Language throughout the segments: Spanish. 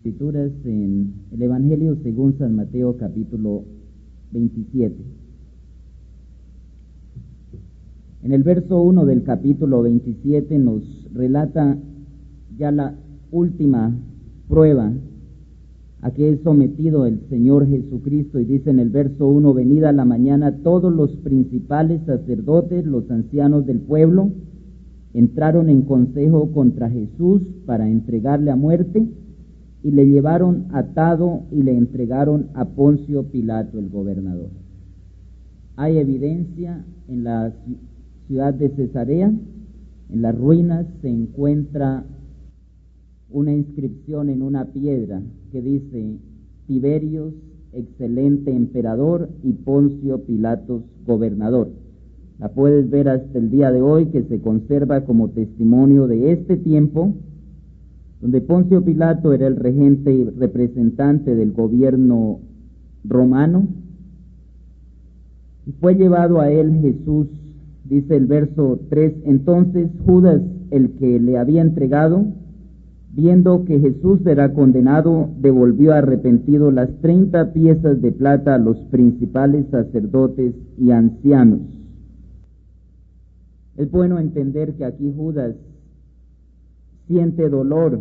Escrituras en el Evangelio según San Mateo capítulo 27. En el verso 1 del capítulo 27 nos relata ya la última prueba a que es sometido el Señor Jesucristo, y dice en el verso 1: venida la mañana, todos los principales sacerdotes, los ancianos del pueblo, entraron en consejo contra Jesús para entregarle a muerte, y le llevaron atado y le entregaron a Poncio Pilato, el gobernador. Hay evidencia en la ciudad de Cesarea, en las ruinas se encuentra una inscripción en una piedra que dice: Tiberios, excelente emperador, y Poncio Pilatos, gobernador. La puedes ver hasta el día de hoy, que se conserva como testimonio de este tiempo, donde Poncio Pilato era el regente y representante del gobierno romano, y fue llevado a él Jesús. Dice el verso 3: entonces Judas, el que le había entregado, viendo que Jesús era condenado, devolvió arrepentido las 30 piezas de plata a los principales sacerdotes y ancianos. Es bueno entender que aquí Judas siente dolor,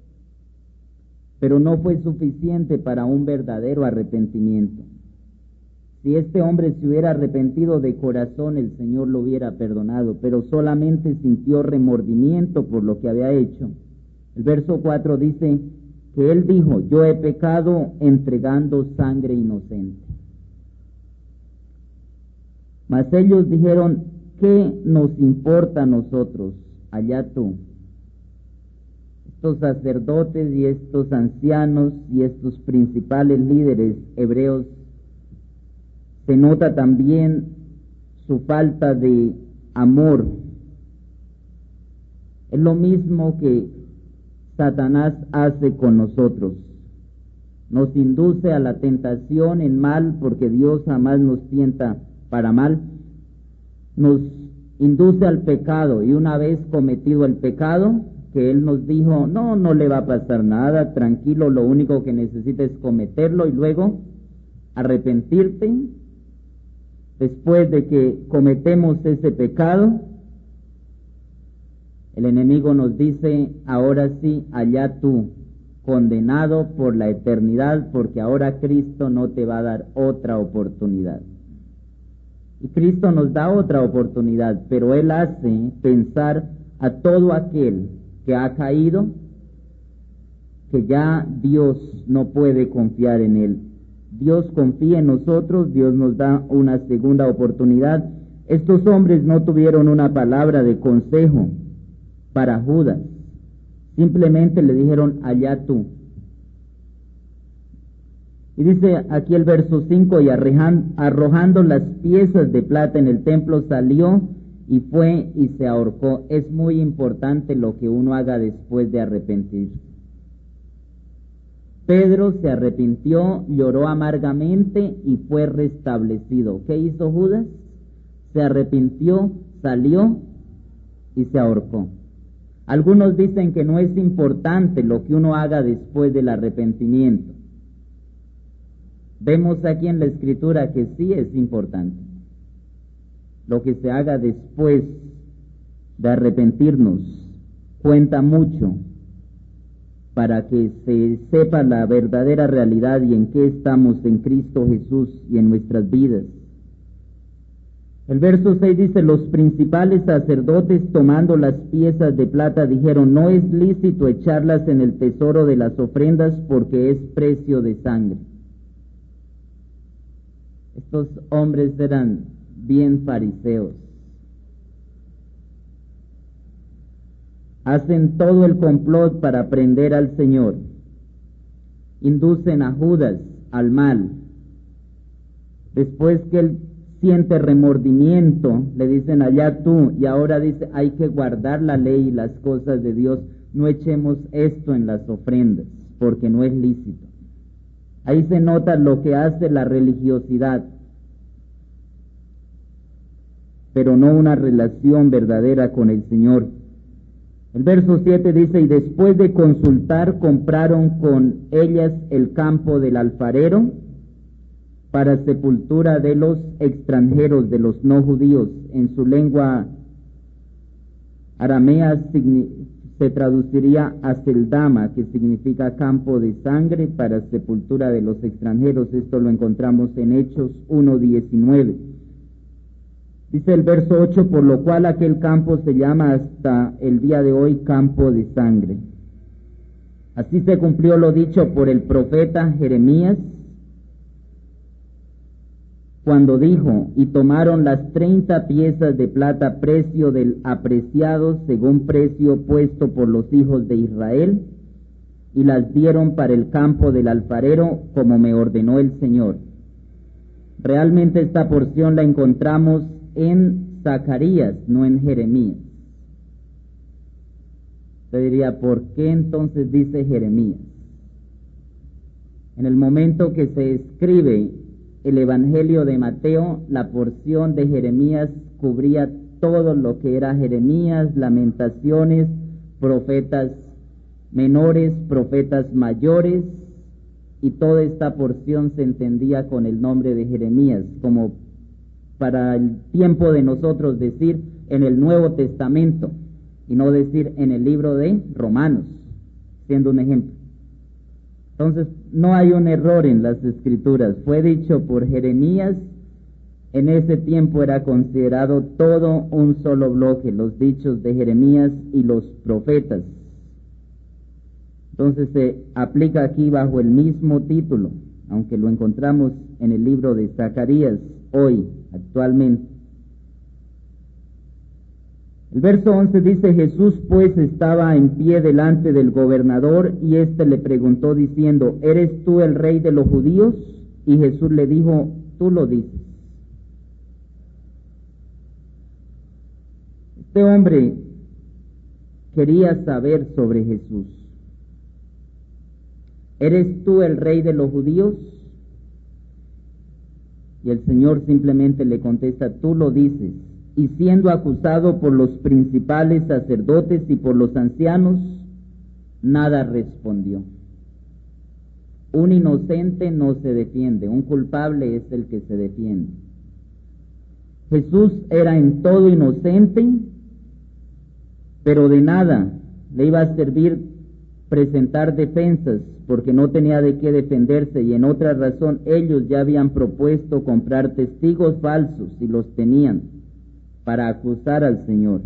pero no fue suficiente para un verdadero arrepentimiento. Si este hombre se hubiera arrepentido de corazón, el Señor lo hubiera perdonado, pero solamente sintió remordimiento por lo que había hecho. El verso 4 dice que él dijo: yo he pecado entregando sangre inocente. Mas ellos dijeron: ¿qué nos importa a nosotros? Allá tú. Estos sacerdotes y estos ancianos y estos principales líderes hebreos, se nota también su falta de amor. Es lo mismo que Satanás hace con nosotros. Nos induce a la tentación en mal, porque Dios jamás nos tienta para mal. Nos induce al pecado, y una vez cometido el pecado, que Él nos dijo: no le va a pasar nada, tranquilo, lo único que necesitas es cometerlo y luego arrepentirte. Después de que cometemos ese pecado, el enemigo nos dice: ahora sí, allá tú, condenado por la eternidad, porque ahora Cristo no te va a dar otra oportunidad. Y Cristo nos da otra oportunidad, pero Él hace pensar a todo aquel que ha caído que ya Dios no puede confiar en él. Dios confía en nosotros, Dios nos da una segunda oportunidad. Estos hombres no tuvieron una palabra de consejo para Judas, simplemente le dijeron: allá tú. Y dice aquí el verso 5: y arrojando las piezas de plata en el templo, salió y fue y se ahorcó. Es muy importante lo que uno haga después de arrepentirse. Pedro se arrepintió, lloró amargamente y fue restablecido. ¿Qué hizo Judas? Se arrepintió, salió y se ahorcó. Algunos dicen que no es importante lo que uno haga después del arrepentimiento. Vemos aquí en la Escritura que sí es importante. Lo que se haga después de arrepentirnos cuenta mucho para que se sepa la verdadera realidad y en qué estamos en Cristo Jesús y en nuestras vidas. El verso 6 dice: los principales sacerdotes, tomando las piezas de plata, dijeron: no es lícito echarlas en el tesoro de las ofrendas, porque es precio de sangre. Estos hombres eran bien fariseos. Hacen todo el complot para prender al Señor. Inducen a Judas al mal. Después que él siente remordimiento, le dicen: allá tú. Y ahora dice: hay que guardar la ley y las cosas de Dios. No echemos esto en las ofrendas, porque no es lícito. Ahí se nota lo que hace la religiosidad, pero no una relación verdadera con el Señor. El verso 7 dice, y después de consultar, compraron con ellas el campo del alfarero para sepultura de los extranjeros, de los no judíos. En su lengua aramea se traduciría Aceldama, que significa campo de sangre, para sepultura de los extranjeros. Esto lo encontramos en Hechos 1:19. Dice el verso 8, por lo cual aquel campo se llama hasta el día de hoy campo de sangre. Así se cumplió lo dicho por el profeta Jeremías, cuando dijo, y tomaron las 30 piezas de plata, precio del apreciado, según precio puesto por los hijos de Israel, y las dieron para el campo del alfarero, como me ordenó el Señor. Realmente esta porción la encontramos en Zacarías, no en Jeremías. Usted diría, ¿por qué entonces dice Jeremías? En el momento que se escribe el Evangelio de Mateo, la porción de Jeremías cubría todo lo que era Jeremías, Lamentaciones, profetas menores, profetas mayores, y toda esta porción se entendía con el nombre de Jeremías, como para el tiempo de nosotros decir en el Nuevo Testamento, y no decir en el libro de Romanos, siendo un ejemplo. Entonces, no hay un error en las Escrituras. Fue dicho por Jeremías, en ese tiempo era considerado todo un solo bloque, los dichos de Jeremías y los profetas. Entonces se aplica aquí bajo el mismo título, aunque lo encontramos en el libro de Zacarías hoy, actualmente. El verso 11 dice, Jesús pues estaba en pie delante del gobernador, y éste le preguntó diciendo, ¿eres tú el rey de los judíos? Y Jesús le dijo, tú lo dices. Este hombre quería saber sobre Jesús. ¿Eres tú el rey de los judíos? Y el Señor simplemente le contesta, tú lo dices. Y siendo acusado por los principales sacerdotes y por los ancianos, nada respondió. Un inocente no se defiende, un culpable es el que se defiende. Jesús era en todo inocente, pero de nada le iba a servir presentar defensas, porque no tenía de qué defenderse, y en otra razón ellos ya habían propuesto comprar testigos falsos, y los tenían, para acusar al Señor.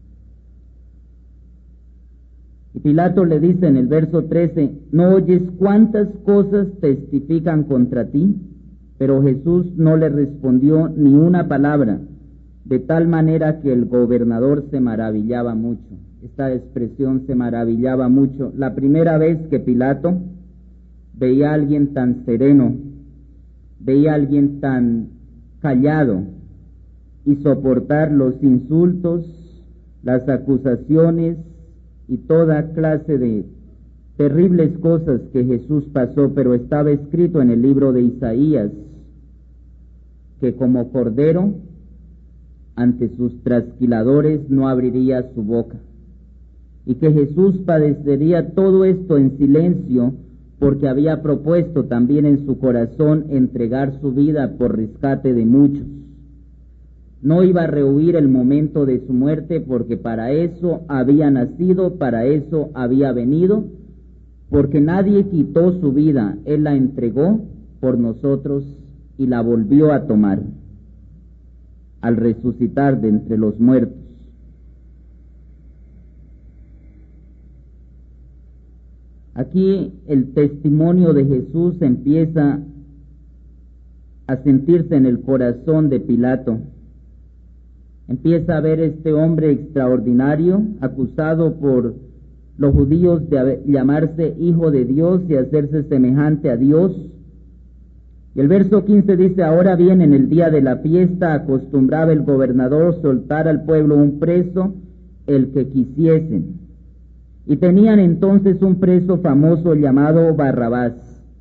Y Pilato le dice en el verso 13, ¿no oyes cuántas cosas testifican contra ti? Pero Jesús no le respondió ni una palabra, de tal manera que el gobernador se maravillaba mucho. Esta expresión, se maravillaba mucho. La primera vez que Pilato veía a alguien tan sereno, veía a alguien tan callado, y soportar los insultos, las acusaciones y toda clase de terribles cosas que Jesús pasó, pero estaba escrito en el libro de Isaías que como cordero ante sus trasquiladores no abriría su boca, y que Jesús padecería todo esto en silencio, porque había propuesto también en su corazón entregar su vida por rescate de muchos. No iba a rehuir el momento de su muerte, porque para eso había nacido, para eso había venido, porque nadie quitó su vida, Él la entregó por nosotros y la volvió a tomar al resucitar de entre los muertos. Aquí el testimonio de Jesús empieza a sentirse en el corazón de Pilato. Empieza a ver este hombre extraordinario, acusado por los judíos de llamarse hijo de Dios y hacerse semejante a Dios. Y el verso 15 dice, ahora bien, en el día de la fiesta acostumbraba el gobernador soltar al pueblo un preso, el que quisiesen. Y tenían entonces un preso famoso llamado Barrabás.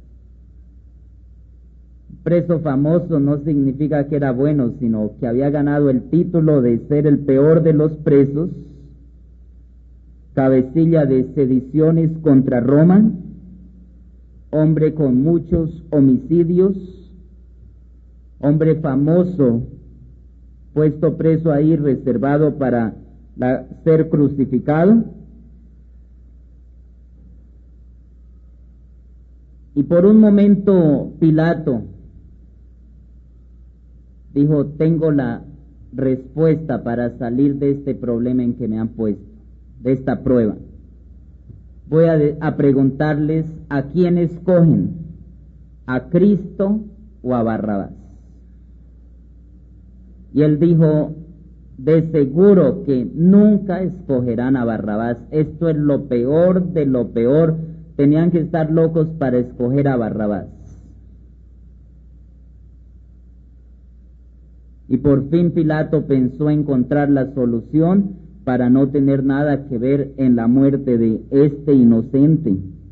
Preso famoso no significa que era bueno, sino que había ganado el título de ser el peor de los presos. cabecilla de sediciones contra Roma, hombre con muchos homicidios, hombre famoso, puesto preso ahí, reservado para ser crucificado. Y por un momento Pilato dijo: tengo la respuesta para salir de este problema en que me han puesto, de esta prueba. Voy a preguntarles: ¿a quién escogen? ¿A Cristo o a Barrabás? Y él dijo: de seguro que nunca escogerán a Barrabás. Esto es lo peor de lo peor. Tenían que estar locos para escoger a Barrabás. Y por fin Pilato pensó encontrar la solución para no tener nada que ver en la muerte de este inocente.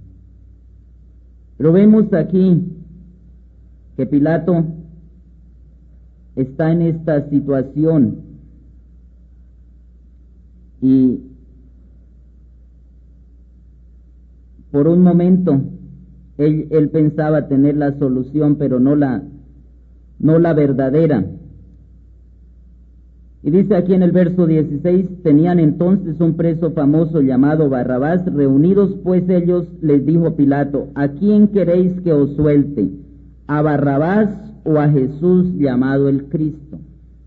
Pero vemos aquí que Pilato está en esta situación y por un momento él pensaba tener la solución, pero no la verdadera. Y dice aquí en el verso 16: tenían entonces un preso famoso llamado Barrabás. Reunidos pues ellos, les dijo Pilato: ¿a quién queréis que os suelte? ¿A Barrabás o a Jesús llamado el Cristo?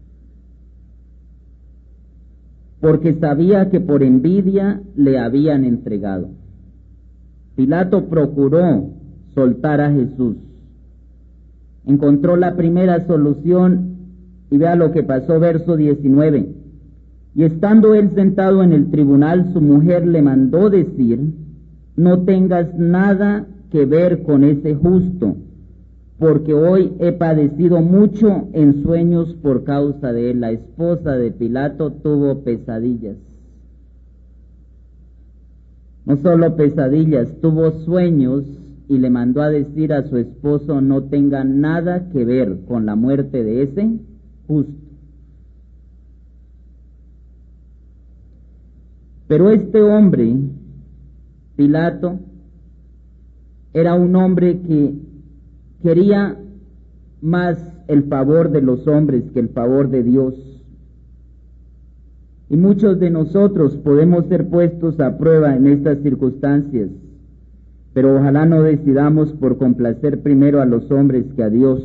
Porque sabía que por envidia le habían entregado. Pilato procuró soltar a Jesús. Encontró la primera solución y vea lo que pasó, verso 19. Y estando él sentado en el tribunal, su mujer le mandó decir: no tengas nada que ver con ese justo, porque hoy he padecido mucho en sueños por causa de él. La esposa de Pilato tuvo pesadillas. No solo pesadillas, tuvo sueños y le mandó a decir a su esposo: no tenga nada que ver con la muerte de ese justo. Pero este hombre, Pilato, era un hombre que quería más el favor de los hombres que el favor de Dios. Y muchos de nosotros podemos ser puestos a prueba en estas circunstancias, pero ojalá no decidamos por complacer primero a los hombres que a Dios.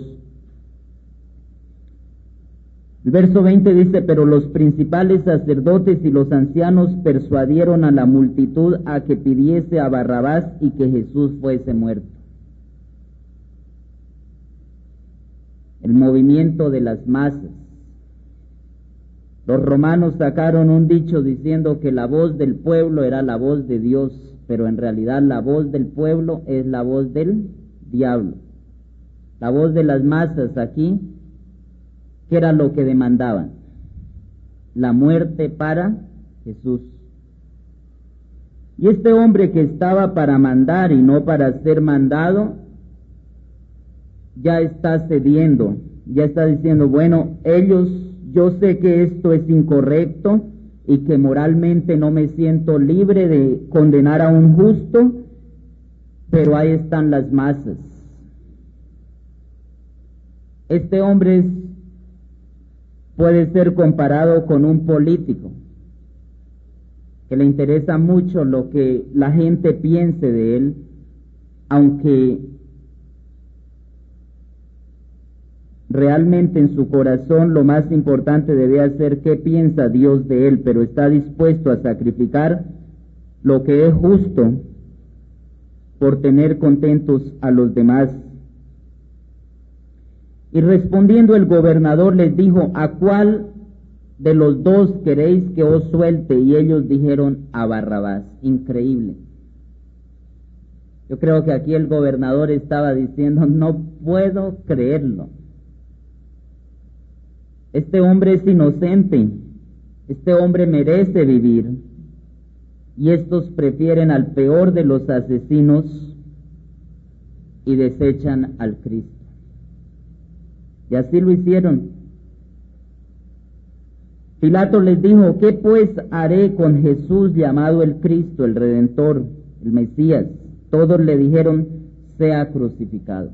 El verso 20 dice: pero los principales sacerdotes y los ancianos persuadieron a la multitud a que pidiese a Barrabás y que Jesús fuese muerto. El movimiento de las masas. Los romanos sacaron un dicho diciendo que la voz del pueblo era la voz de Dios, pero en realidad la voz del pueblo es la voz del diablo. La voz de las masas aquí, ¿qué era lo que demandaban? La muerte para Jesús. Y este hombre que estaba para mandar y no para ser mandado, ya está cediendo, ya está diciendo: bueno, yo sé que esto es incorrecto y que moralmente no me siento libre de condenar a un justo, pero ahí están las masas. Este hombre puede ser comparado con un político que le interesa mucho lo que la gente piense de él, aunque realmente en su corazón lo más importante debe ser qué piensa Dios de él, pero está dispuesto a sacrificar lo que es justo por tener contentos a los demás. Y respondiendo el gobernador les dijo: ¿a cuál de los dos queréis que os suelte? Y ellos dijeron: a Barrabás. Increíble. Yo creo que aquí el gobernador estaba diciendo: no puedo creerlo. Este hombre es inocente, este hombre merece vivir, y estos prefieren al peor de los asesinos y desechan al Cristo. Y así lo hicieron. Pilato les dijo: ¿qué pues haré con Jesús llamado el Cristo, el Redentor, el Mesías? Todos le dijeron: sea crucificado.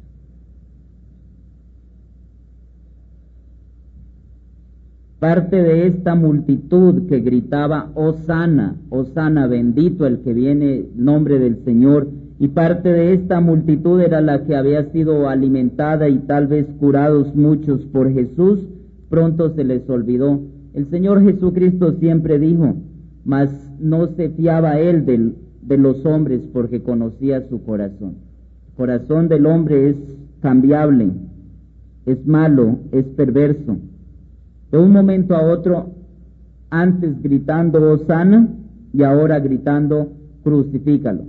Parte de esta multitud que gritaba: Hosana, Hosana, bendito el que viene en nombre del Señor, y parte de esta multitud era la que había sido alimentada y tal vez curados muchos por Jesús. Pronto se les olvidó. El Señor Jesucristo siempre dijo: mas no se fiaba él de los hombres, porque conocía su corazón. El corazón del hombre es cambiable, es malo, es perverso. De un momento a otro, antes gritando Hosana y ahora gritando crucifícalo.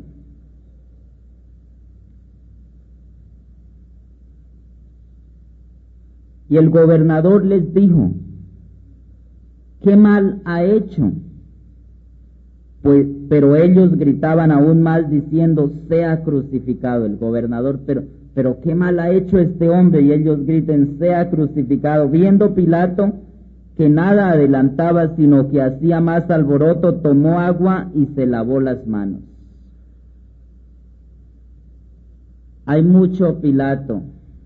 Y el gobernador les dijo: ¿qué mal ha hecho? Pero ellos gritaban aún más diciendo: sea crucificado. El gobernador: pero ¿qué mal ha hecho este hombre? Y ellos griten: sea crucificado. Viendo Pilato que nada adelantaba, sino que hacía más alboroto, tomó agua y se lavó las manos. Hay mucho Pilato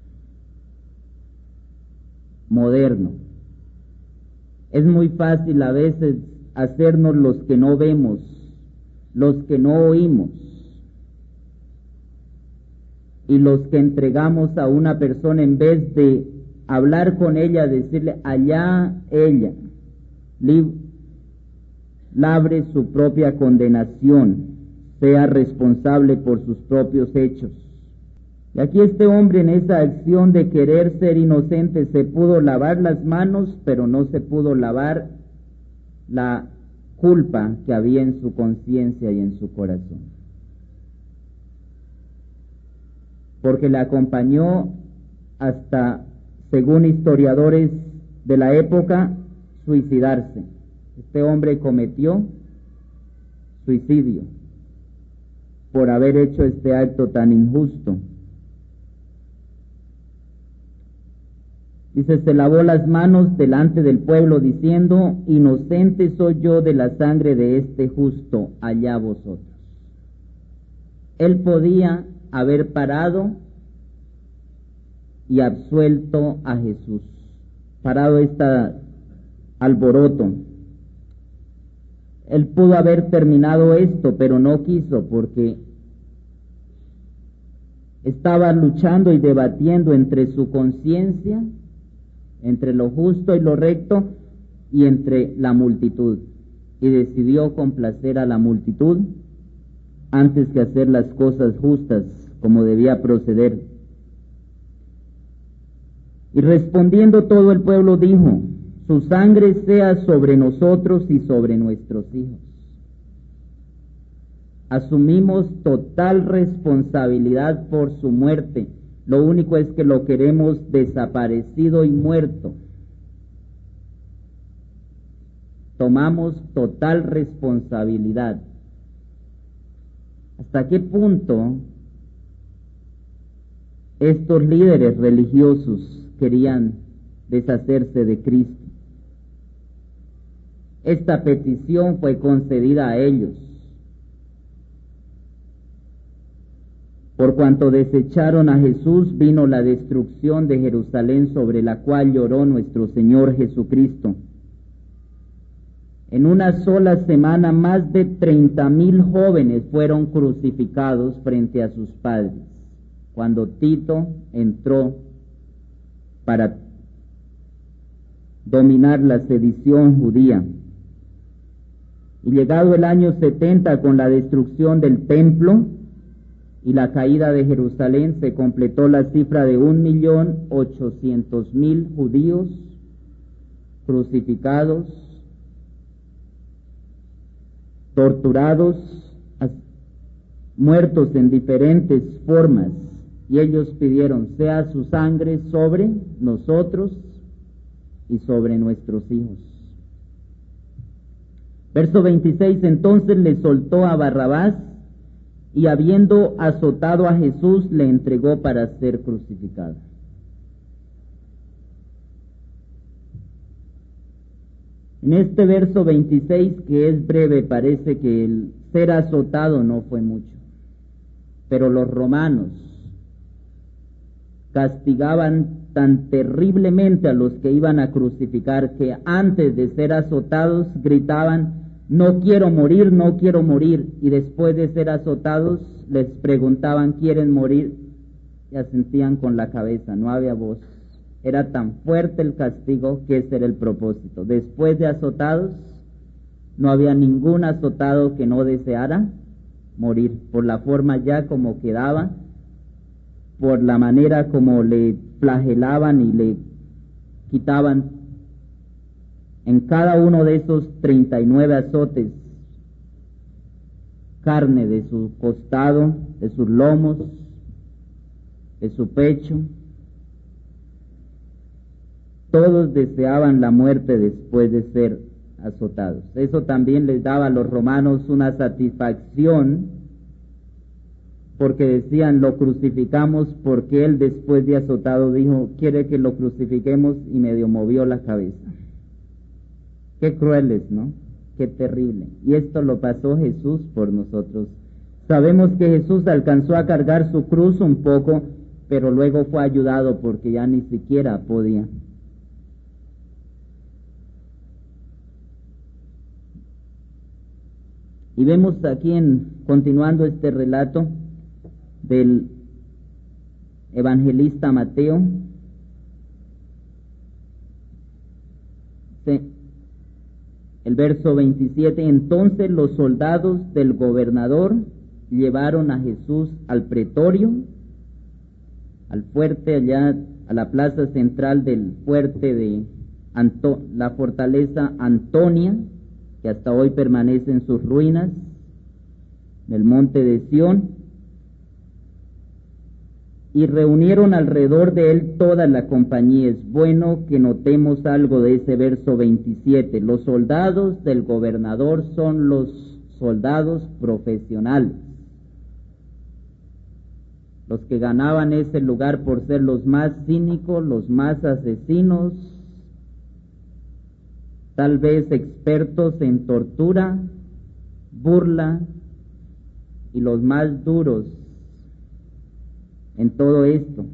moderno. Es muy fácil a veces hacernos los que no vemos, los que no oímos, y los que entregamos a una persona en vez de hablar con ella, decirle: allá ella, labre su propia condenación, sea responsable por sus propios hechos. Y aquí este hombre, en esa acción de querer ser inocente, se pudo lavar las manos, pero no se pudo lavar la culpa que había en su conciencia y en su corazón. Porque le acompañó hasta, según historiadores de la época, suicidarse. Este hombre cometió suicidio por haber hecho este acto tan injusto. Dice: se lavó las manos delante del pueblo diciendo: inocente soy yo de la sangre de este justo, allá vosotros. Él podía haber parado y absuelto a Jesús, parado este alboroto. Él pudo haber terminado esto, pero no quiso, porque estaba luchando y debatiendo entre su conciencia, entre lo justo y lo recto, y entre la multitud, y decidió complacer a la multitud antes que hacer las cosas justas como debía proceder. Y respondiendo todo el pueblo dijo: su sangre sea sobre nosotros y sobre nuestros hijos. Asumimos total responsabilidad por su muerte. Lo único es que lo queremos desaparecido y muerto. Tomamos total responsabilidad. ¿Hasta qué punto estos líderes religiosos querían deshacerse de Cristo? Esta petición fue concedida a ellos. Por cuanto desecharon a Jesús, vino la destrucción de Jerusalén, sobre la cual lloró nuestro Señor Jesucristo. En una sola semana, más de 30,000 jóvenes fueron crucificados frente a sus padres, cuando Tito entró para dominar la sedición judía. Y llegado el año 70, con la destrucción del templo y la caída de Jerusalén, se completó la cifra de 1.800.000 judíos crucificados, torturados, muertos en diferentes formas, y ellos pidieron: sea su sangre sobre nosotros y sobre nuestros hijos. Verso 26: entonces le soltó a Barrabás, y habiendo azotado a Jesús, le entregó para ser crucificado. En este verso 26, que es breve, parece que el ser azotado no fue mucho, pero los romanos castigaban tan terriblemente a los que iban a crucificar que antes de ser azotados gritaban: no quiero morir, no quiero morir, y después de ser azotados les preguntaban: ¿quieren morir? Y asentían con la cabeza, no había voz. Era tan fuerte el castigo que ese era el propósito. Después de azotados, no había ningún azotado que no deseara morir, por la forma ya como quedaba, por la manera como le flagelaban y le quitaban en cada uno de esos 39 azotes carne de su costado, de sus lomos, de su pecho. Todos deseaban la muerte después de ser azotados. Eso también les daba a los romanos una satisfacción, porque decían: lo crucificamos, porque él después de azotado dijo: quiere que lo crucifiquemos, y medio movió la cabeza. Qué crueles, ¿no? Qué terrible. Y esto lo pasó Jesús por nosotros. Sabemos que Jesús alcanzó a cargar su cruz un poco, pero luego fue ayudado porque ya ni siquiera podía. Y vemos aquí, continuando este relato del evangelista Mateo, el verso 27, entonces los soldados del gobernador llevaron a Jesús al pretorio, al fuerte, allá a la plaza central del fuerte de la fortaleza Antonia, que hasta hoy permanece en sus ruinas, del monte de Sión, y reunieron alrededor de él toda la compañía. Es bueno que notemos algo de ese verso 27. Los soldados del gobernador son los soldados profesionales, los que ganaban ese lugar por ser los más cínicos, los más asesinos, tal vez expertos en tortura, burla, y los más duros en todo esto.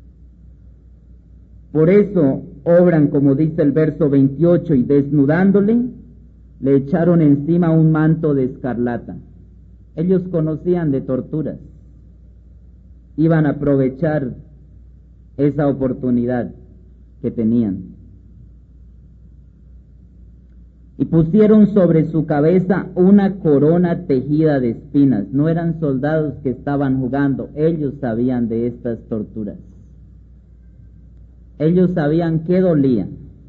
Por eso obran como dice el verso 28, y desnudándole, le echaron encima un manto de escarlata. Ellos conocían de torturas, iban a aprovechar esa oportunidad que tenían. Y pusieron sobre su cabeza una corona tejida de espinas. No eran soldados que estaban jugando, ellos sabían de estas torturas. Ellos sabían qué dolía.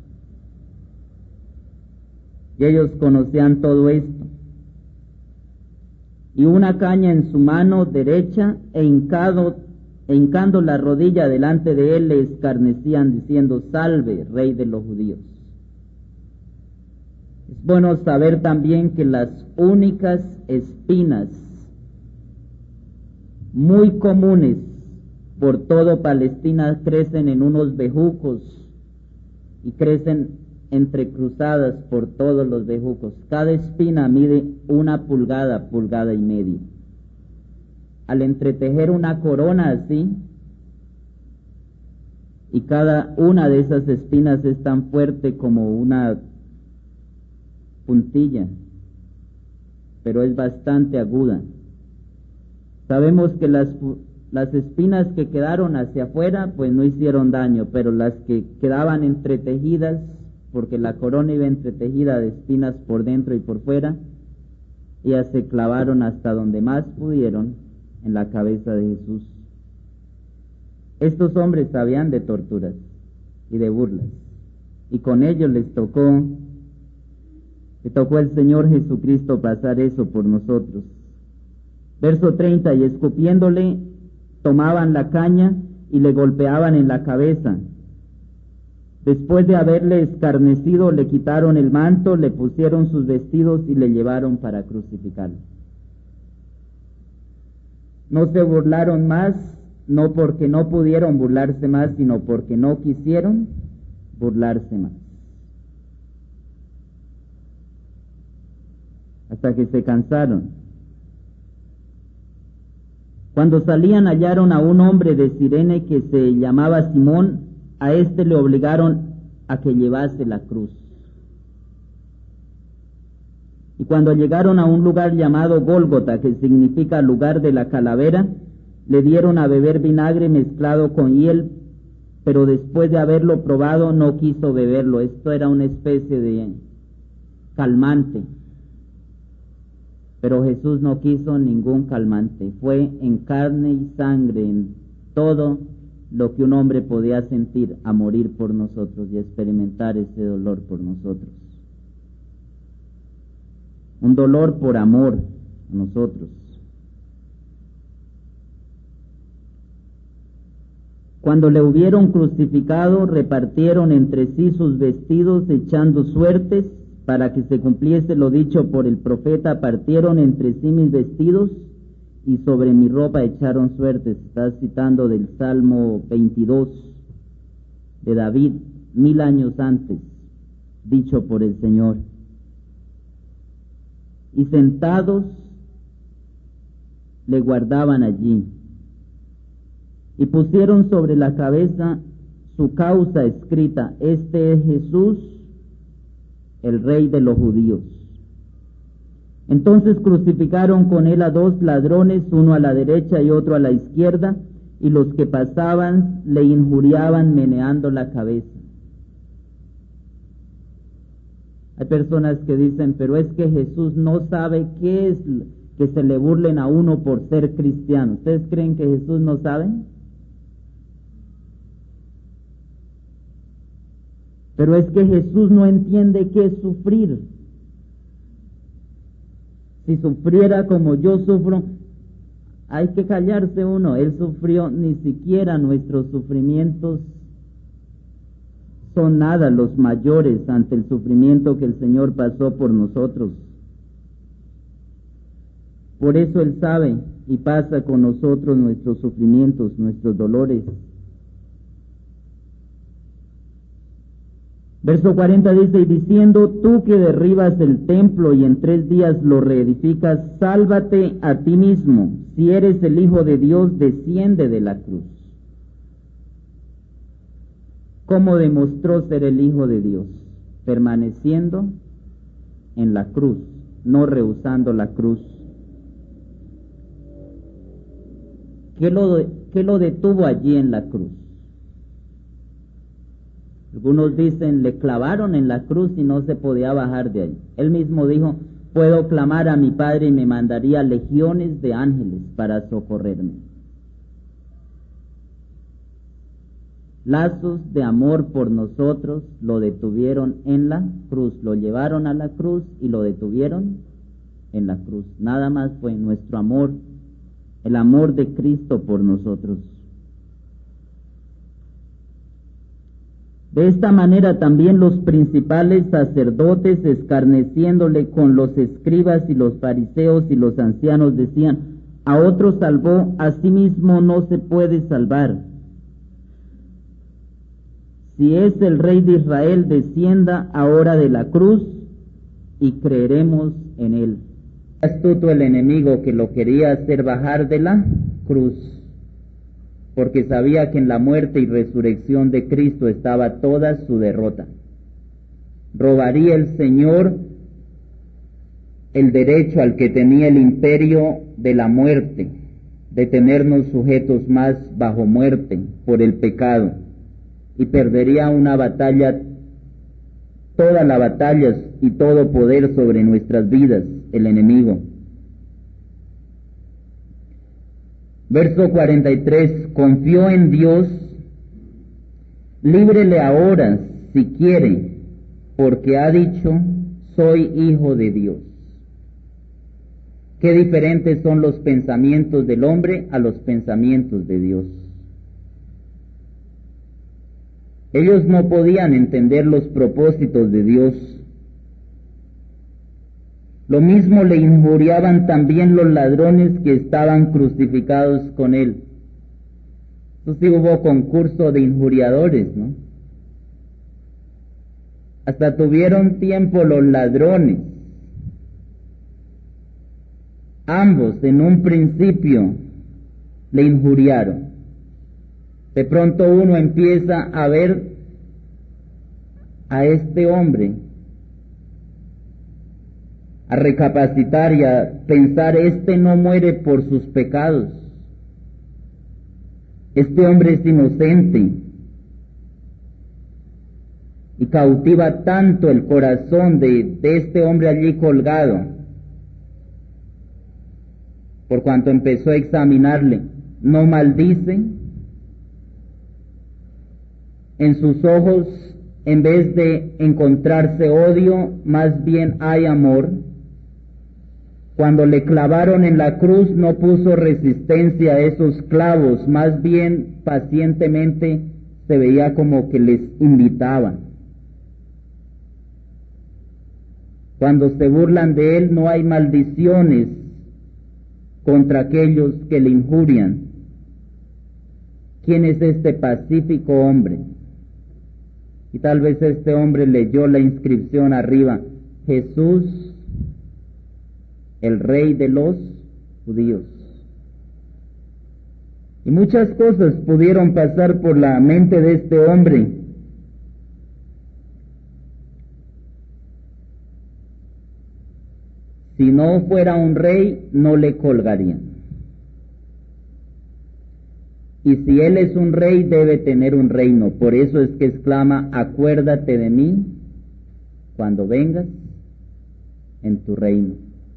Y ellos conocían todo esto. Y una caña en su mano derecha, e hincando la rodilla delante de él, le escarnecían diciendo: salve, rey de los judíos. Es bueno saber también que las únicas espinas muy comunes por todo Palestina crecen en unos bejucos y crecen entrecruzadas por todos los bejucos. Cada espina mide 1 pulgada, pulgada y media. Al entretejer una corona así, y cada una de esas espinas es tan fuerte como una puntilla, pero es bastante aguda. Sabemos que las espinas que quedaron hacia afuera pues no hicieron daño, pero las que quedaban entretejidas, porque la corona iba entretejida de espinas por dentro y por fuera, ellas se clavaron hasta donde más pudieron en la cabeza de Jesús. Estos hombres sabían de torturas y de burlas, y con ellos le tocó al Señor Jesucristo pasar eso por nosotros. Verso 30, y escupiéndole, tomaban la caña y le golpeaban en la cabeza. Después de haberle escarnecido, le quitaron el manto, le pusieron sus vestidos y le llevaron para crucificarlo. No se burlaron más, no porque no pudieron burlarse más, sino porque no quisieron burlarse más. hasta que se cansaron. Cuando salían hallaron a un hombre de Cirene que se llamaba Simón. A éste le obligaron a que llevase la cruz. Y cuando llegaron a un lugar llamado Gólgota, que significa lugar de la calavera, le dieron a beber vinagre mezclado con hiel, pero después de haberlo probado no quiso beberlo. Esto era una especie de calmante. Pero Jesús no quiso ningún calmante. Fue en carne y sangre, en todo lo que un hombre podía sentir, a morir por nosotros y experimentar ese dolor por nosotros. Un dolor por amor a nosotros. Cuando le hubieron crucificado, repartieron entre sí sus vestidos, echando suertes, para que se cumpliese lo dicho por el profeta: partieron entre sí mis vestidos, y sobre mi ropa echaron suertes. Está citando del Salmo 22 de David, 1000 años antes, dicho por el Señor. Y sentados le guardaban allí, y pusieron sobre la cabeza su causa escrita: este es Jesús, el Rey de los judíos. Entonces crucificaron con él a 2 ladrones, uno a la derecha y otro a la izquierda, y los que pasaban le injuriaban meneando la cabeza. Hay personas que dicen, pero es que Jesús no sabe qué es que se le burlen a uno por ser cristiano. ¿Ustedes creen que Jesús no sabe? Pero es que Jesús no entiende qué es sufrir. Si sufriera como yo sufro, hay que callarse uno. Él sufrió, ni siquiera nuestros sufrimientos son nada los mayores ante el sufrimiento que el Señor pasó por nosotros. Por eso Él sabe y pasa con nosotros nuestros sufrimientos, nuestros dolores. Verso 40 dice: y diciendo, tú que derribas el templo y en 3 días lo reedificas, sálvate a ti mismo. Si eres el Hijo de Dios, desciende de la cruz. ¿Cómo demostró ser el Hijo de Dios? Permaneciendo en la cruz, no rehusando la cruz. ¿Qué lo detuvo allí en la cruz? Algunos dicen, le clavaron en la cruz y no se podía bajar de ahí. Él mismo dijo, puedo clamar a mi Padre y me mandaría legiones de ángeles para socorrerme. Lazos de amor por nosotros lo detuvieron en la cruz, lo llevaron a la cruz y lo detuvieron en la cruz. Nada más fue nuestro amor, el amor de Cristo por nosotros. De esta manera también los principales sacerdotes, escarneciéndole con los escribas y los fariseos y los ancianos, decían, a otro salvó, a sí mismo no se puede salvar. Si es el Rey de Israel, descienda ahora de la cruz y creeremos en él. Astuto el enemigo que lo quería hacer bajar de la cruz, porque sabía que en la muerte y resurrección de Cristo estaba toda su derrota. Robaría el Señor el derecho al que tenía el imperio de la muerte, de tenernos sujetos más bajo muerte por el pecado, y perdería una batalla, toda la batalla y todo poder sobre nuestras vidas, el enemigo. Verso 43, confió en Dios, líbrele ahora si quiere, porque ha dicho, soy hijo de Dios. Qué diferentes son los pensamientos del hombre a los pensamientos de Dios. Ellos no podían entender los propósitos de Dios. Lo mismo le injuriaban también los ladrones que estaban crucificados con él. Eso sí hubo concurso de injuriadores, ¿no? Hasta tuvieron tiempo los ladrones ambos en un principio le injuriaron. De pronto uno empieza a ver a este hombre, a recapacitar y a pensar, este no muere por sus pecados, este hombre es inocente, y cautiva tanto el corazón de este hombre allí colgado, por cuanto empezó a examinarle. No maldice, en sus ojos, en vez de encontrarse odio, más bien hay amor. Cuando le clavaron en la cruz no puso resistencia a esos clavos, más bien pacientemente se veía como que les invitaba. Cuando se burlan de él no hay maldiciones contra aquellos que le injurian. ¿Quién es este pacífico hombre? Y tal vez este hombre leyó la inscripción arriba: Jesús, el Rey de los judíos. Y muchas cosas pudieron pasar por la mente de este hombre. Si no fuera un rey, no le colgarían. Y si él es un rey, debe tener un reino. Por eso es que exclama: acuérdate de mí cuando vengas en tu reino.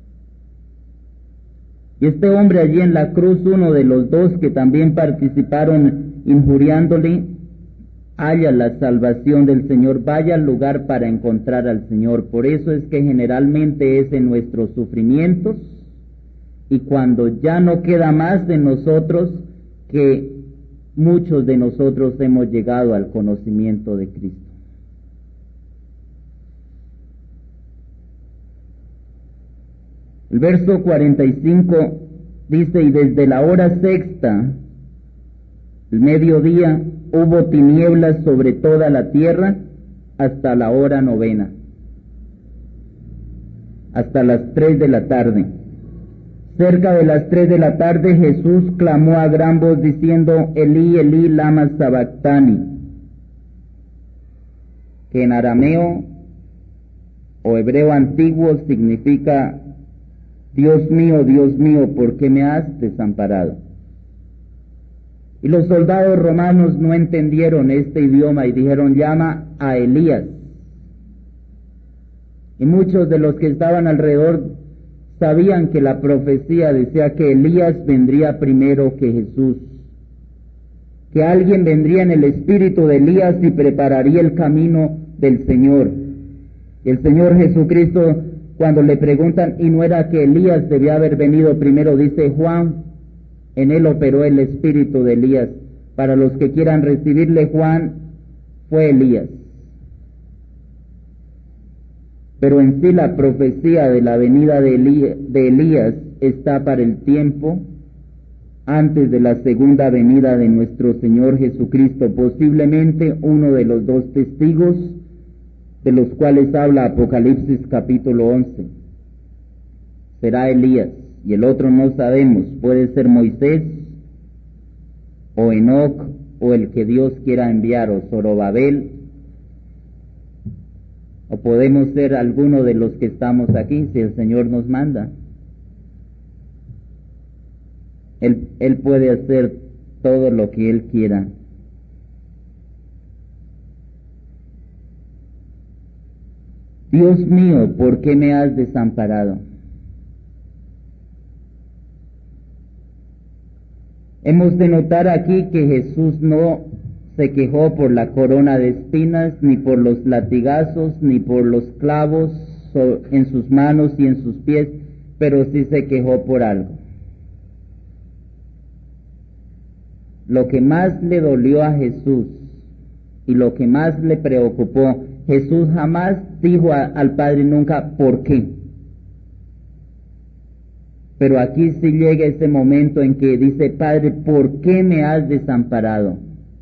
Y este hombre allí en la cruz, uno de los dos que también participaron injuriándole, halla la salvación del Señor, vaya al lugar para encontrar al Señor. Por eso es que generalmente es en nuestros sufrimientos y cuando ya no queda más de nosotros que muchos de nosotros hemos llegado al conocimiento de Cristo. El verso 45 dice: y desde la hora sexta, el mediodía, hubo tinieblas sobre toda la tierra hasta la hora novena, hasta las 3 de la tarde. Cerca de las 3 de la tarde Jesús clamó a gran voz diciendo: Elí, Elí, lama sabactani, que en arameo o hebreo antiguo significa: Dios mío, ¿por qué me has desamparado? Y los soldados romanos no entendieron este idioma y dijeron: llama a Elías. Y muchos de los que estaban alrededor sabían que la profecía decía que Elías vendría primero que Jesús, que alguien vendría en el espíritu de Elías y prepararía el camino del Señor. Y el Señor Jesucristo, cuando le preguntan, ¿y no era que Elías debía haber venido primero?, dice Juan, en él operó el espíritu de Elías. Para los que quieran recibirle, Juan fue Elías. Pero en sí la profecía de la venida de Elías está para el tiempo antes de la segunda venida de nuestro Señor Jesucristo. Posiblemente uno de los dos testigos de los cuales habla Apocalipsis capítulo 11 será Elías, y el otro no sabemos, puede ser Moisés o Enoc o el que Dios quiera enviar, o Zorobabel, o podemos ser alguno de los que estamos aquí si el Señor nos manda. Él puede hacer todo lo que Él quiera. Dios mío, ¿por qué me has desamparado? Hemos de notar aquí que Jesús no se quejó por la corona de espinas, ni por los latigazos, ni por los clavos en sus manos y en sus pies, pero sí se quejó por algo. Lo que más le dolió a Jesús y lo que más le preocupó, Jesús jamás dijo al Padre nunca ¿por qué? Pero aquí sí llega ese momento en que dice: Padre, ¿por qué me has desamparado?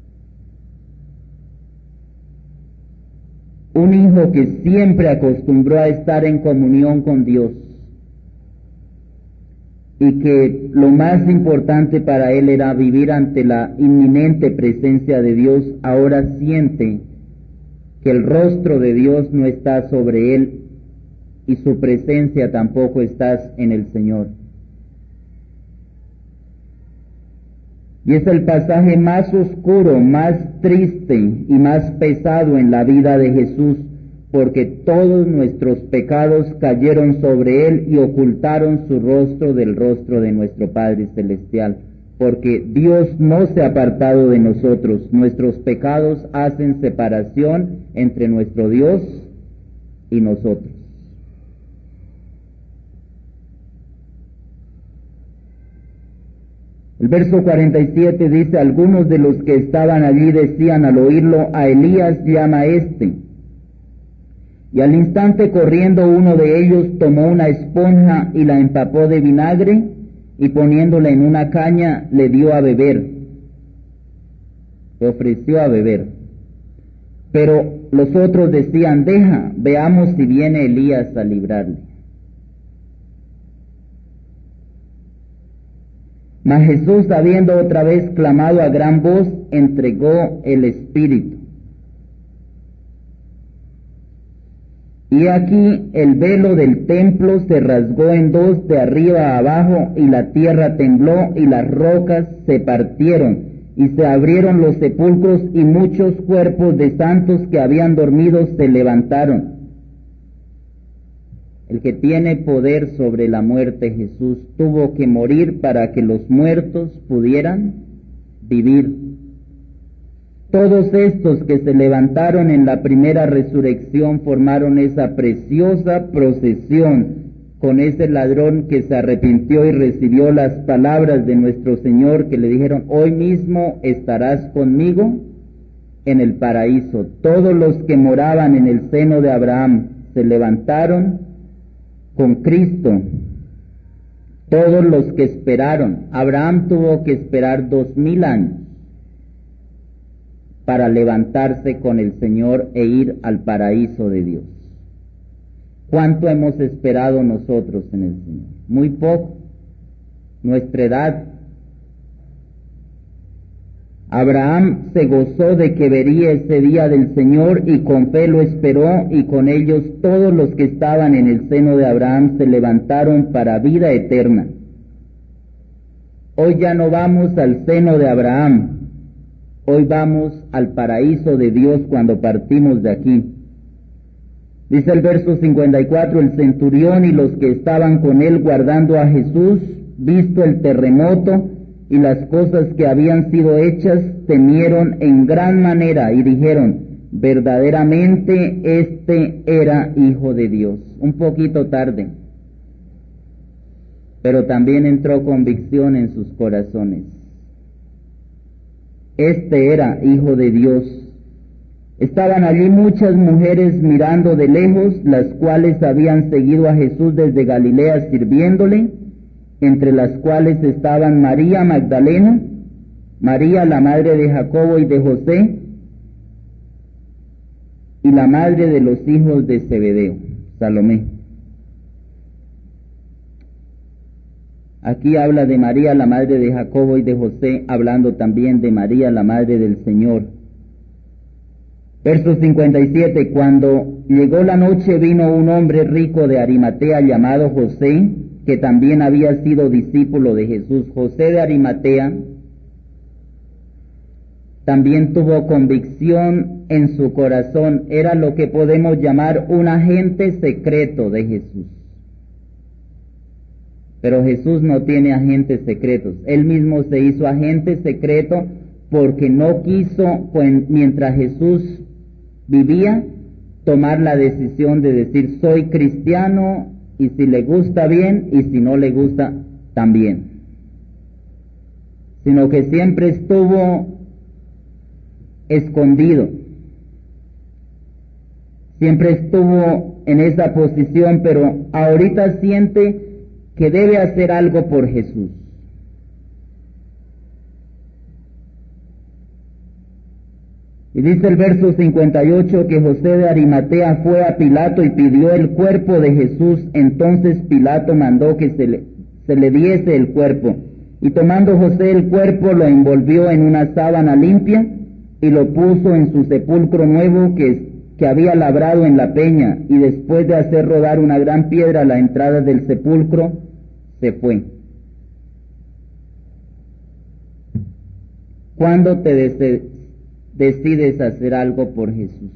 Un hijo que siempre acostumbró a estar en comunión con Dios, y que lo más importante para él era vivir ante la inminente presencia de Dios, ahora siente que el rostro de Dios no está sobre él y su presencia tampoco está en el Señor. Y es el pasaje más oscuro, más triste y más pesado en la vida de Jesús, porque todos nuestros pecados cayeron sobre él y ocultaron su rostro del rostro de nuestro Padre Celestial, porque Dios no se ha apartado de nosotros. Nuestros pecados hacen separación entre nuestro Dios y nosotros. El verso 47 dice: algunos de los que estaban allí decían al oírlo: a Elías llama a este. Y al instante, corriendo uno de ellos, tomó una esponja y la empapó de vinagre, y poniéndola en una caña, le dio a beber. Le ofreció a beber. Pero los otros decían: deja, veamos si viene Elías a librarle. Mas Jesús, habiendo otra vez clamado a gran voz, entregó el Espíritu. Y aquí el velo del templo se rasgó en dos de arriba a abajo, y la tierra tembló, y las rocas se partieron, y se abrieron los sepulcros, y muchos cuerpos de santos que habían dormido se levantaron. El que tiene poder sobre la muerte, Jesús, tuvo que morir para que los muertos pudieran vivir. Todos estos que se levantaron en la primera resurrección formaron esa preciosa procesión con ese ladrón que se arrepintió y recibió las palabras de nuestro Señor, que le dijeron: hoy mismo estarás conmigo en el paraíso. Todos los que moraban en el seno de Abraham se levantaron con Cristo. Todos los que esperaron, Abraham tuvo que esperar 2000 años para levantarse con el Señor e ir al paraíso de Dios. ¿Cuánto hemos esperado nosotros en el Señor? Muy poco. Nuestra edad. Abraham se gozó de que vería ese día del Señor y con fe lo esperó, y con ellos todos los que estaban en el seno de Abraham se levantaron para vida eterna. Hoy ya no vamos al seno de Abraham. Hoy vamos al paraíso de Dios cuando partimos de aquí. Dice el verso 54, el centurión y los que estaban con él guardando a Jesús, visto el terremoto y las cosas que habían sido hechas, temieron en gran manera y dijeron: verdaderamente este era Hijo de Dios. Un poquito tarde, pero también entró convicción en sus corazones. Este era Hijo de Dios. Estaban allí muchas mujeres mirando de lejos, las cuales habían seguido a Jesús desde Galilea sirviéndole, entre las cuales estaban María Magdalena, María la madre de Jacobo y de José, y la madre de los hijos de Zebedeo, Salomé. Aquí habla de María, la madre de Jacobo y de José, hablando también de María, la madre del Señor. Verso 57, cuando llegó la noche vino un hombre rico de Arimatea llamado José, que también había sido discípulo de Jesús. José de Arimatea también tuvo convicción en su corazón, era lo que podemos llamar un agente secreto de Jesús. Pero Jesús no tiene agentes secretos. Él mismo se hizo agente secreto porque no quiso, mientras Jesús vivía, tomar la decisión de decir: soy cristiano, y si le gusta bien, y si no le gusta también. Sino que siempre estuvo escondido. Siempre estuvo en esa posición, pero ahorita siente que debe hacer algo por Jesús. Y dice el verso 58 que José de Arimatea fue a Pilato y pidió el cuerpo de Jesús. Entonces Pilato mandó que se le diese el cuerpo. Y tomando José el cuerpo, lo envolvió en una sábana limpia y lo puso en su sepulcro nuevo que había labrado en la peña, y después de hacer rodar una gran piedra a la entrada del sepulcro, se fue. ¿Cuándo te decides hacer algo por Jesús?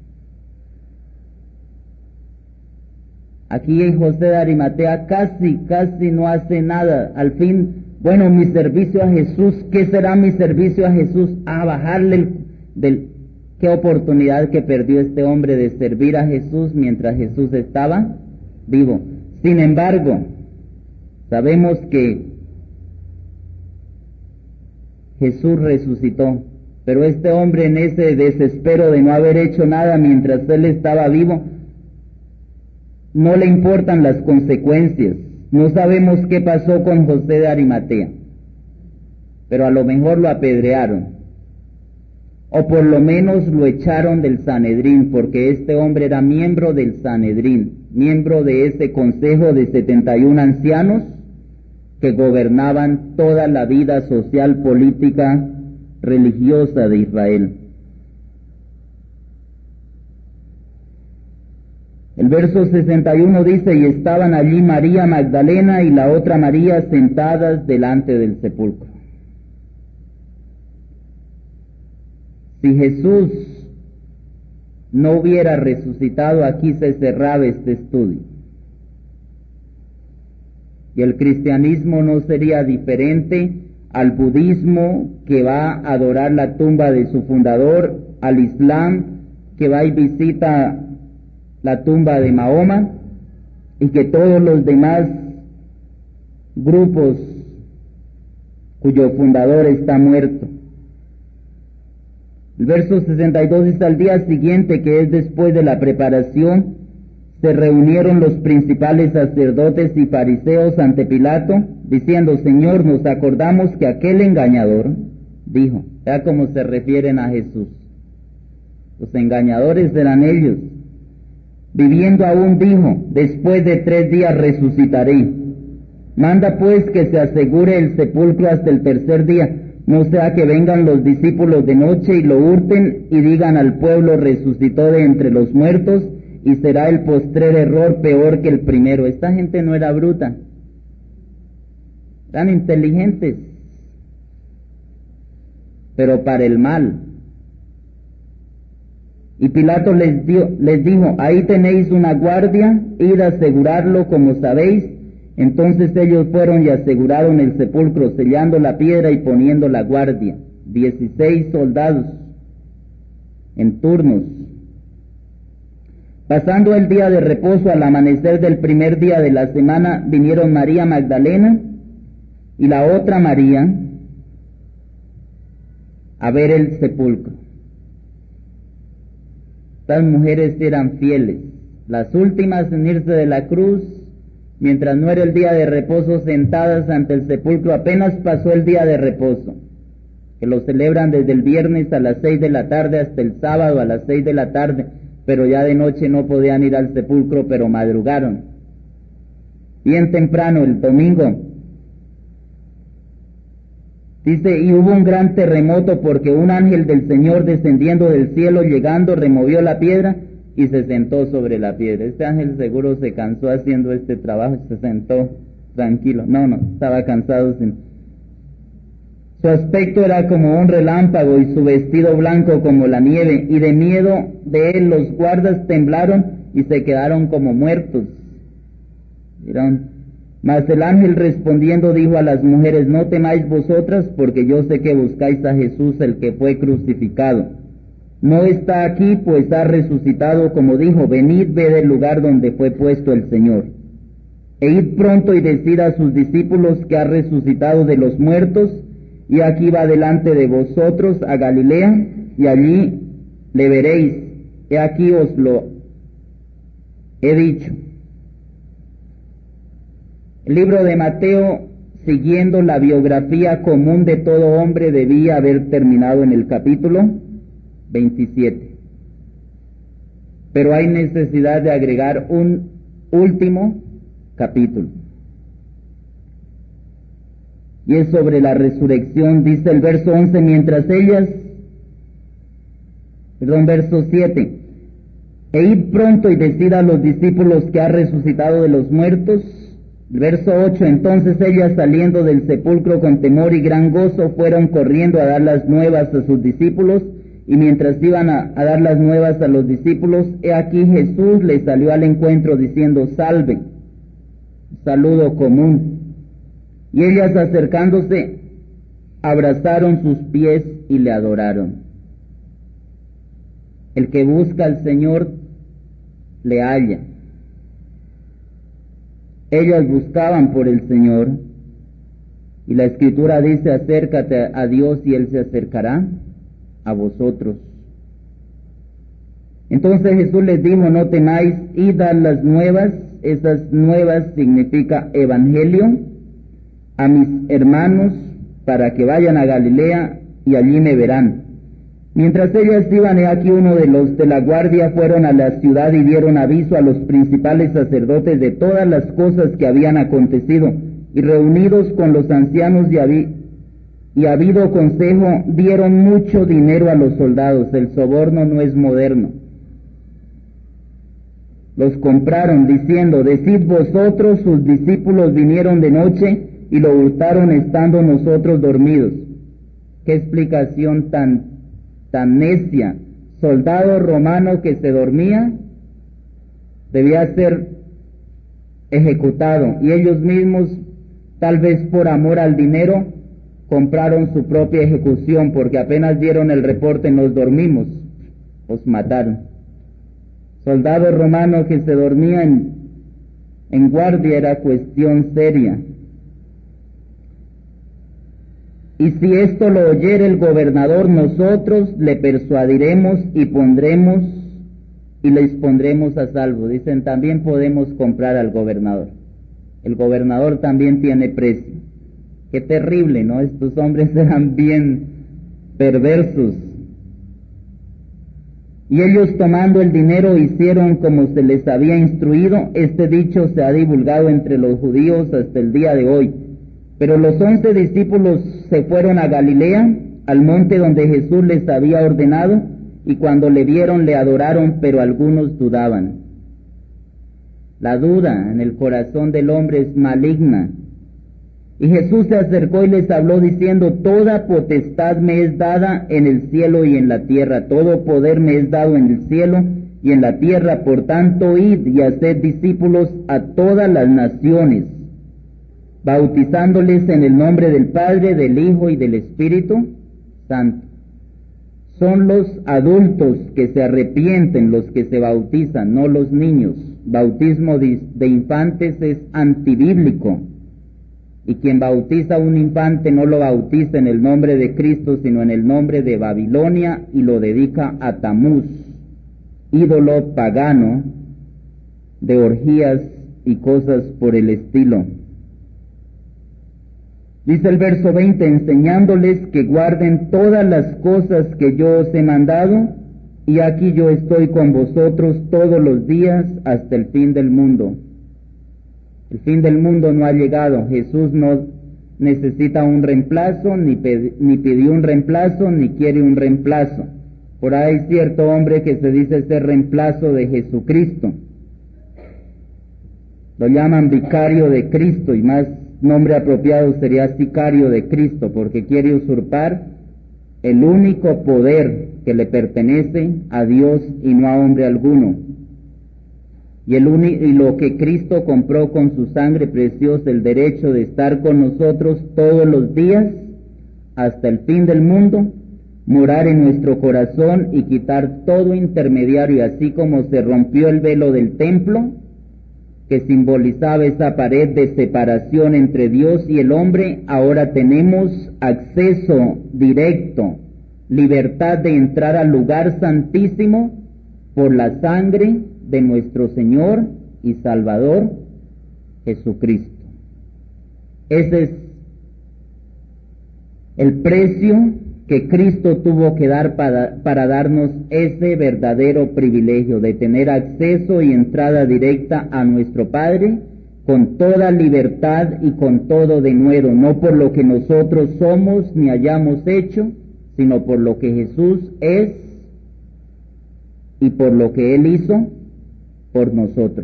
Aquí José de Arimatea casi no hace nada. Al fin, bueno, mi servicio a Jesús, ¿qué será mi servicio a Jesús? A bajarle qué oportunidad que perdió este hombre de servir a Jesús mientras Jesús estaba vivo. Sin embargo, sabemos que Jesús resucitó, pero este hombre, en ese desespero de no haber hecho nada mientras él estaba vivo, no le importan las consecuencias. No sabemos qué pasó con José de Arimatea, pero a lo mejor lo apedrearon, o por lo menos lo echaron del Sanedrín, porque este hombre era miembro del Sanedrín, miembro de ese consejo de 71 ancianos que gobernaban toda la vida social, política, religiosa de Israel. El verso 61 dice: y estaban allí María Magdalena y la otra María sentadas delante del sepulcro. Si Jesús no hubiera resucitado, aquí se cerraba este estudio. Y el cristianismo no sería diferente al budismo, que va a adorar la tumba de su fundador, al Islam, que va y visita la tumba de Mahoma, y que todos los demás grupos cuyo fundador está muerto. El verso 62 dice: al día siguiente, que es después de la preparación, se reunieron los principales sacerdotes y fariseos ante Pilato, diciendo: Señor, nos acordamos que aquel engañador dijo. Ya como se refieren a Jesús. Los engañadores eran ellos. Viviendo aún dijo: después de 3 días resucitaré. Manda pues que se asegure el sepulcro hasta el tercer día, no sea que vengan los discípulos de noche y lo hurten y digan al pueblo: resucitó de entre los muertos, y será el postrer error peor que el primero. Esta gente no era bruta, eran inteligentes, pero para el mal. Y Pilato les dijo: ahí tenéis una guardia, id a asegurarlo como sabéis. Entonces ellos fueron y aseguraron el sepulcro, sellando la piedra y poniendo la guardia, 16 soldados en turnos. Pasando el día de reposo, al amanecer del primer día de la semana, vinieron María Magdalena y la otra María a ver el sepulcro. Estas mujeres eran fieles, las últimas en irse de la cruz, mientras no era el día de reposo, sentadas ante el sepulcro. Apenas pasó el día de reposo, que lo celebran desde el viernes a las 6 de la tarde hasta el sábado a las 6 de la tarde, pero ya de noche no podían ir al sepulcro, pero madrugaron. Bien temprano, el domingo, dice: y hubo un gran terremoto, porque un ángel del Señor, descendiendo del cielo, llegando, removió la piedra y se sentó sobre la piedra. Este ángel seguro se cansó haciendo este trabajo y se sentó tranquilo. No, estaba cansado. Su aspecto era como un relámpago y su vestido blanco como la nieve, y de miedo de él los guardas temblaron y se quedaron como muertos. Mas el ángel respondiendo dijo a las mujeres: no temáis vosotras, porque yo sé que buscáis a Jesús, el que fue crucificado. No está aquí, pues ha resucitado como dijo. Venid, ved el lugar donde fue puesto el Señor. E id pronto y decid a sus discípulos que ha resucitado de los muertos, y aquí va delante de vosotros a Galilea, y allí le veréis. He aquí os lo he dicho. El libro de Mateo, siguiendo la biografía común de todo hombre, debía haber terminado en el capítulo 27. Pero hay necesidad de agregar un último capítulo. y es sobre la resurrección. Dice el verso 11, verso 7, e id pronto y decid a los discípulos que ha resucitado de los muertos. Verso 8, entonces ellas saliendo del sepulcro con temor y gran gozo fueron corriendo a dar las nuevas a sus discípulos, y mientras iban a dar las nuevas a los discípulos, he aquí Jesús les salió al encuentro diciendo salve, saludo común. Y ellas acercándose abrazaron sus pies y le adoraron. El que busca al Señor le halla. Ellas buscaban por el Señor, y la Escritura dice, acércate a Dios y Él se acercará a vosotros. Entonces Jesús les dijo, no temáis, id dar las nuevas, esas nuevas significa evangelio, a mis hermanos, para que vayan a Galilea y allí me verán. Mientras ellas iban, he aquí uno de los de la guardia fueron a la ciudad y dieron aviso a los principales sacerdotes de todas las cosas que habían acontecido, y reunidos con los ancianos y habido consejo, dieron mucho dinero a los soldados. El soborno no es moderno. Los compraron diciendo, decid vosotros, sus discípulos vinieron de noche y lo hurtaron estando nosotros dormidos. Qué explicación tan necia. Soldado romano que se dormía debía ser ejecutado, y ellos mismos, tal vez por amor al dinero, compraron su propia ejecución, porque apenas dieron el reporte, nos dormimos, os mataron. Soldado romano que se dormía en guardia era cuestión seria. Y si esto lo oyere el gobernador, nosotros le persuadiremos y les pondremos a salvo. Dicen, también podemos comprar al gobernador. El gobernador también tiene precio. Qué terrible, ¿no? Estos hombres eran bien perversos. Y ellos, tomando el dinero, hicieron como se les había instruido. Este dicho se ha divulgado entre los judíos hasta el día de hoy. Pero los 11 discípulos se fueron a Galilea, al monte donde Jesús les había ordenado, y cuando le vieron le adoraron, pero algunos dudaban. La duda en el corazón del hombre es maligna. Y Jesús se acercó y les habló diciendo, toda potestad me es dada en el cielo y en la tierra, todo poder me es dado en el cielo y en la tierra, por tanto id y haced discípulos a todas las naciones, bautizándoles en el nombre del Padre, del Hijo y del Espíritu Santo. Son los adultos que se arrepienten los que se bautizan, no los niños. Bautismo de infantes es antibíblico, y quien bautiza a un infante no lo bautiza en el nombre de Cristo, sino en el nombre de Babilonia, y lo dedica a Tamuz, ídolo pagano de orgías y cosas por el estilo. Dice el verso 20, enseñándoles que guarden todas las cosas que yo os he mandado, y aquí yo estoy con vosotros todos los días hasta el fin del mundo. El fin del mundo no ha llegado. Jesús no necesita un reemplazo, ni pidió un reemplazo, ni quiere un reemplazo. Por ahí hay cierto hombre que se dice ser reemplazo de Jesucristo. Lo llaman vicario de Cristo, y más nombre apropiado sería sicario de Cristo, porque quiere usurpar el único poder que le pertenece a Dios y no a hombre alguno. Y lo que Cristo compró con su sangre preciosa, el derecho de estar con nosotros todos los días hasta el fin del mundo, morar en nuestro corazón y quitar todo intermediario, así como se rompió el velo del templo, que simbolizaba esa pared de separación entre Dios y el hombre. Ahora tenemos acceso directo, libertad de entrar al lugar santísimo por la sangre de nuestro Señor y Salvador Jesucristo. Ese es el precio que Cristo tuvo que dar para darnos ese verdadero privilegio de tener acceso y entrada directa a nuestro Padre con toda libertad y con todo denuedo, no por lo que nosotros somos ni hayamos hecho, sino por lo que Jesús es y por lo que Él hizo por nosotros.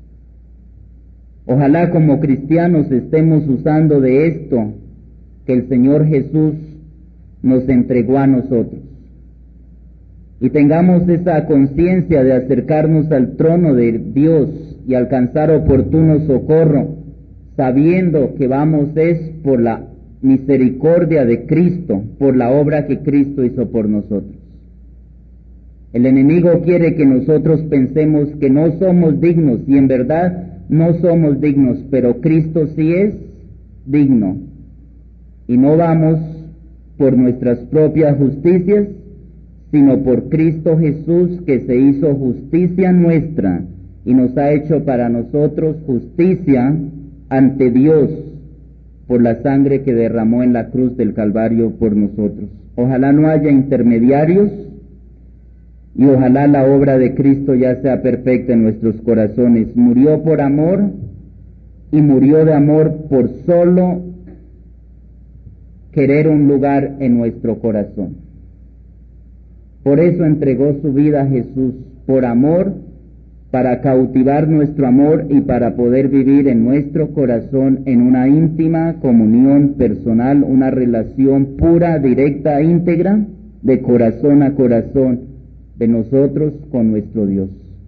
Ojalá como cristianos estemos usando de esto que el Señor Jesús nos entregó a nosotros y tengamos esa conciencia de acercarnos al trono de Dios y alcanzar oportuno socorro, sabiendo que vamos es por la misericordia de Cristo, por la obra que Cristo hizo por nosotros. El enemigo quiere que nosotros pensemos que no somos dignos, y en verdad no somos dignos, pero Cristo sí es digno. Y no vamos por nuestras propias justicias, sino por Cristo Jesús, que se hizo justicia nuestra y nos ha hecho para nosotros justicia ante Dios por la sangre que derramó en la cruz del Calvario por nosotros. Ojalá no haya intermediarios y ojalá la obra de Cristo ya sea perfecta en nuestros corazones. Murió por amor y murió de amor por solo querer un lugar en nuestro corazón. Por eso entregó su vida a Jesús, por amor, para cautivar nuestro amor y para poder vivir en nuestro corazón en una íntima comunión personal, una relación pura, directa, íntegra, de corazón a corazón, de nosotros con nuestro Dios.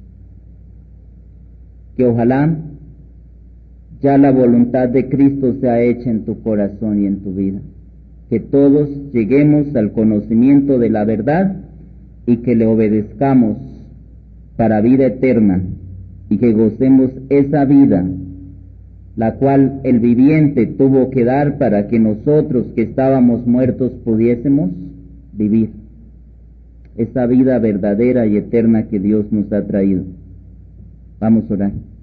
Que ojalá ya la voluntad de Cristo sea hecha en tu corazón y en tu vida. Que todos lleguemos al conocimiento de la verdad y que le obedezcamos para vida eterna y que gocemos esa vida, la cual el viviente tuvo que dar para que nosotros que estábamos muertos pudiésemos vivir. Esa vida verdadera y eterna que Dios nos ha traído. Vamos a orar.